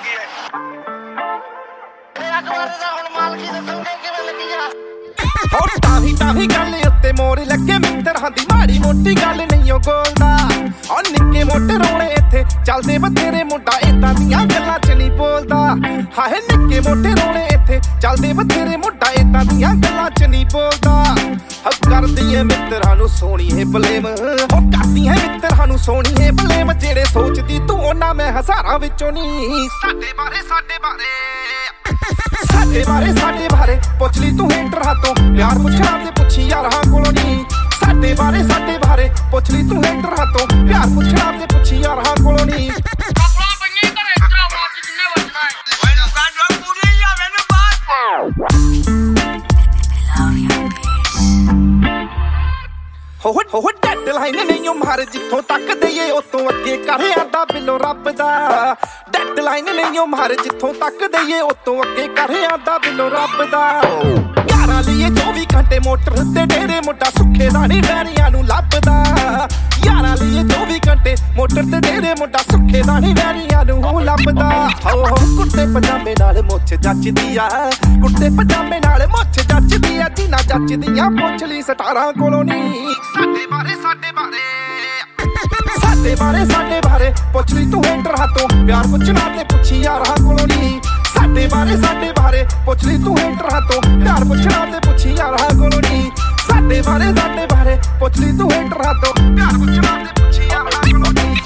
ਲੱਗੀ ਹੈ ਅਕਬਰ ਦਾ ਹੁਣ ਮਾਲਕੀ ਦੱਸਣਗੇ ਕਿਵੇਂ ਲੱਗੀ ਆ ਹੋਰ ਤਾਹੀ ਗੱਲ ਉੱਤੇ ਮੋੜ ਲੱਗੇ ਮਿੱਤਰਾਂ ਦੀ ਮਾੜੀ ਮੋਟੀ ਗੱਲ ਨਹੀਂ ਓ ਗੋਲਦਾ ਓ ਨਿੱਕੇ ਮੋਟੇ ਰੋਣੇ ਇੱਥੇ ਚੱਲਦੇ ਬਥੇਰੇ ਮੁੰਡਾ ਏਦਾਂ ਦੀਆਂ ਗੱਲਾਂ ਚ ਨਹੀਂ ਬੋਲਦਾ ਹਾਏ ਨਿੱਕੇ ਮੋਟੇ ਰੋਣੇ ਇੱਥੇ ਚੱਲਦੇ ਬਥੇਰੇ ਮੁੰਡਾ ਏਦਾਂ ਦੀਆਂ ਗੱਲਾਂ ਚ ਨਹੀਂ ਬੋਲਦਾ ਕਰਦੀ ਏ ਮਿੱਤਰਾਂ ਨੂੰ ਸੋਹਣੀਏ ਬਲੇਮ ਉਹ ਕਰਦੀ ਏ ਮਿੱਤਰਾਂ ਨੂੰ ਸੋਹਣੀਏ ਬਲੇਮ ਜਿਹੜੇ ਸੋਚਦੀ ਤੂੰ ਉਹਨਾਂ ਮੈਂ ਹਜ਼ਾਰਾਂ ਵਿੱਚੋਂ ਨਹੀਂ ਸਾਡੇ ਬਾਰੇ ਪੁੱਛ ਲਈ ਤੂੰ ਹੇਟਰ ਹੱਥੋਂ ਪਿਆਰ ਪੁੱਛਣਾ ਤੇ ਪੁੱਛੀ ਯਾਰਾਂ ਕੋਲੋਂ ਨਹੀਂ ਸਾਡੇ ਬਾਰੇ ਪੁੱਛ ਲਈ ਤੂੰ ਹੇਟਰ ਹੱਥੋਂ ਪਿਆਰ ਪੁੱਛਣਾ ਤੇ ਪੁੱਛੀ ਯਾਰਾਂ ਕੋਲੋਂ ਨਹੀਂ ਹੋ ਡੈਡਲਾਈਨ ਨਹੀਂ ਉਹ ਮਾਰ ਜਿੱਥੋਂ ਤੱਕ ਦਈਏ ਉਤੋਂ ਅੱਗੇ ਕਰ ਆਂਦਾ ਬਿੱਲੋ ਰੱਬ ਦਾ ਡੈਡਲਾਈਨ ਨਹੀਂ ਉਹ ਮਾਰ ਜਿੱਥੋਂ ਤੱਕ ਦਈਏ ਉਤੋਂ ਅੱਗੇ ਕਰ ਆਂਦਾ ਬਿੱਲੋ ਰੱਬ ਦਾ ਯਾਰਾਂ ਲਈ 24 ਘੰਟੇ ਮੋਟਰ ਤੇ ਡੇਰੇ ਮੁੰਡਾ ਸੁੱਖੇ ਦਾ ਨਹੀਂ ਵੈਰੀਆਂ ਨੂੰ ਲੱਭਦਾ ਯਾਰਾਂ ਲਈ 24 ਘੰਟੇ ਮੋਟਰ ਤੇ ਡੇਰੇ ਮੁੰਡਾ ਸੁੱਖੇ ਦਾ ਨਹੀਂ ਵੈਰੀਆਂ ਨੂੰ ਲੱਭਦਾ ਹੋ ਕੁੱਤੇ ਪਜਾਮੇ ਨਾਲ ਮੁੱਛ ਜੱਚਦੀ ਆ ਕੁੱਤੇ ਪਜਾਮੇ ਨਾਲ ਮੁੱਛ ਜੱਚਦੀ ਆ ਜਿਨਾ ਜੱਚਦੀਆਂ ਪੁੱਛ ਲਈ ਸਟਾਰਾਂ ਕੋਲੋਂ ਨਹੀਂ ਸਾਡੇ ਬਾਰੇ ਪੁੱਛ ਲਈ ਤੂੰ ਹੇਟਰ ਹੱਥੋਂ ਪਿਆਰ ਪੁੱਛਣਾ ਤੇ ਪੁੱਛੀ ਯਾਰਾਂ ਕੋਲੋਂ ਨਹੀਂ ਸਾਡੇ ਬਾਰੇ ਪੁੱਛ ਲਈ ਤੂੰ ਹੇਟਰ ਹੱਥੋਂ ਪਿਆਰ ਪੁੱਛਣਾ ਤੇ ਪੁੱਛੀ ਯਾਰਾਂ ਕੋਲੋਂ ਨਹੀਂ ਸਾਡੇ ਬਾਰੇ ਪੁੱਛ ਲਈ ਤੂੰ ਹੇਟਰ ਹੱਥੋਂ ਪਿਆਰ ਪੁੱਛਣਾ ਤੇ ਪੁੱਛੀ ਯਾਰਾਂ ਕੋਲੋਂ ਨਹੀਂ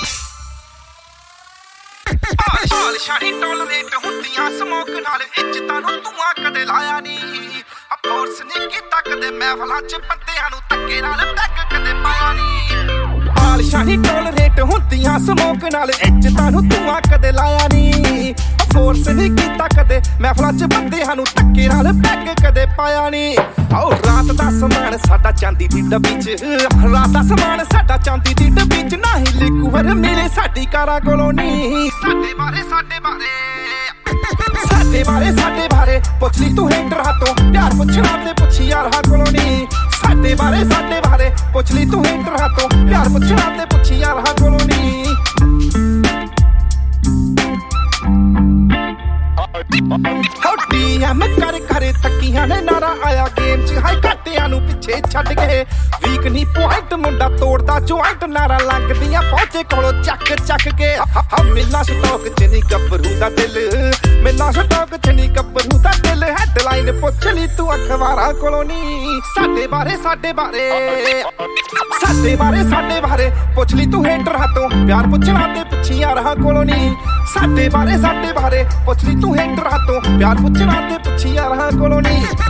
ਹਾਲ ਸ਼ਾਹੀ ਟੋਲਰੇਟ ਹੁੰਦੀਆਂ ਸਮੋਕ ਨਾਲ ਇੱਜ਼ਤਾਂ ਨੂੰ ਧੂਆਂ ਕਦੇ ਲਾਇਆ ਨਹੀਂ ਫੋਰਸ ਨਹੀਂ ਕੀਤਾ ਕਦੇ ਮਹਿਫਲਾਂ 'ਚ ਬੰਦਿਆਂ ਨੂੰ ਧੱਕੇ ਨਾਲ ਪੈਗ ਕਦੇ ਪਾਇਆ ਨਹੀਂ ਹਾਲ ਸ਼ਾਹੀ ਟੋਲਰੇਟ ਹੁੰਦੀਆਂ ਸਮੋਕ ਨਾਲ ਇੱਜ਼ਤਾਂ ਨੂੰ ਧੂਆਂ ਕਦੇ ਲਾਇਆ ਨਹੀਂ ਫੋਰਸ ਨਹੀਂ ਕੀਤਾ ਕਦੇ ਮਹਿਫਲਾਂ 'ਚ ਬੰਦਿਆਂ ਨੂੰ ਧੱਕੇ ਨਾਲ ਪੈਗ ਕਦੇ ਪਾਇਆ ਨਹੀਂ ਆਓ ਰਾਤ ਦਾ ਸਮਾਨ ਸਾਡਾ ਚਾਂਦੀ ਦੀ ਡੱਬੀ 'ਚ ਰਾਤ ਦਾ ਸਮਾਨ ਸਾਡਾ ਚਾਂਦੀ ਦੀ ਡੱਬੀ 'ਚ ਨਾ ਹੀ ਲਿਕਵਰ ਮਿਲੇ ਸਾਡੀ ਕਾਰਾਂ ਕੋਲੋਂ ਨਹੀਂ ਸਾਡੇ ਬਾਰੇ ਪੁੱਛ ਲਈ ਤੂੰ ਹੇਟਰ ਹੱਥੋਂ ਪਿਆਰ ਪੁੱਛਣਾ ਤੇ ਪੁੱਛੀ ਯਾਰਾਂ ਕੋਲੋਂ ਨਹੀਂ ਸਾਡੇ ਬਾਰੇ ਪੁੱਛ ਲਈ ਤੂੰ ਹੇਟਰ ਹੱਥੋਂ ਪਿਆਰ ਪੁੱਛਣਾ ਤੇ ਪੁੱਛੀ ਯਾਰਾਂ ਕੋਲੋਂ ਨਹੀਂ ਐਮ ਕਰ ਥੱਕੀਆਂ ਨੇ ਨਾਰਾ ਆਇਆ ਗੇਮ 'ਚ ਹਾਈ ਘਾਟਿਆਂ ਨੂੰ ਪਿੱਛੇ ਛੱਡ ਗਏ ਵੀਕ ਨਹੀਂ ਪੁਆਇੰਟ ਮੁੰਡਾ ਤੋੜਦਾ ਜੁਆਇੰਟ ਨਾਰਾ ਲੱਗਦੀਆਂ ਪਹੁੰਚੇ ਕੋਲੋਂ ਚੱਕ ਕੇ ਮਿਲਣਾ ਸਟੋਕ 'ਚ ਨਹੀਂ ਗੱਭਰੂ ਦਾ ਦਿਲ ਮਿਲਣਾ ਸਟੋਕ 'ਚ ਨਹੀਂ ਗੱਭਰੂ ਦਾ ਦਿਲ ਹੈਡਲਾਈਨ ਪੁੱਛ ਲਈ ਤੂੰ ਅਖਬਾਰਾਂ ਕੋਲੋਂ ਨਹੀਂ ਸਾਡੇ ਬਾਰੇ ਪੁੱਛ ਲਈ ਤੂੰ ਹੇਟਰ ਹੱਥੋਂ ਪਿਆਰ ਪੁੱਛਣਾ ਤੇ ਪੁੱਛੀ ਯਾਰਾਂ ਕੋਲੋਂ ਨਹੀਂ ਸਾਡੇ ਬਾਰੇ ਪੁੱਛ ਲਈ ਤੂੰ ਹੇਟਰ ਹੱਥੋਂ ਪਿਆਰ ਪੁੱਛਣਾ ਤੇ ਪੁੱਛੀ ਯਾਰਾਂ ਕੋਲੋਂ ਨਹੀਂ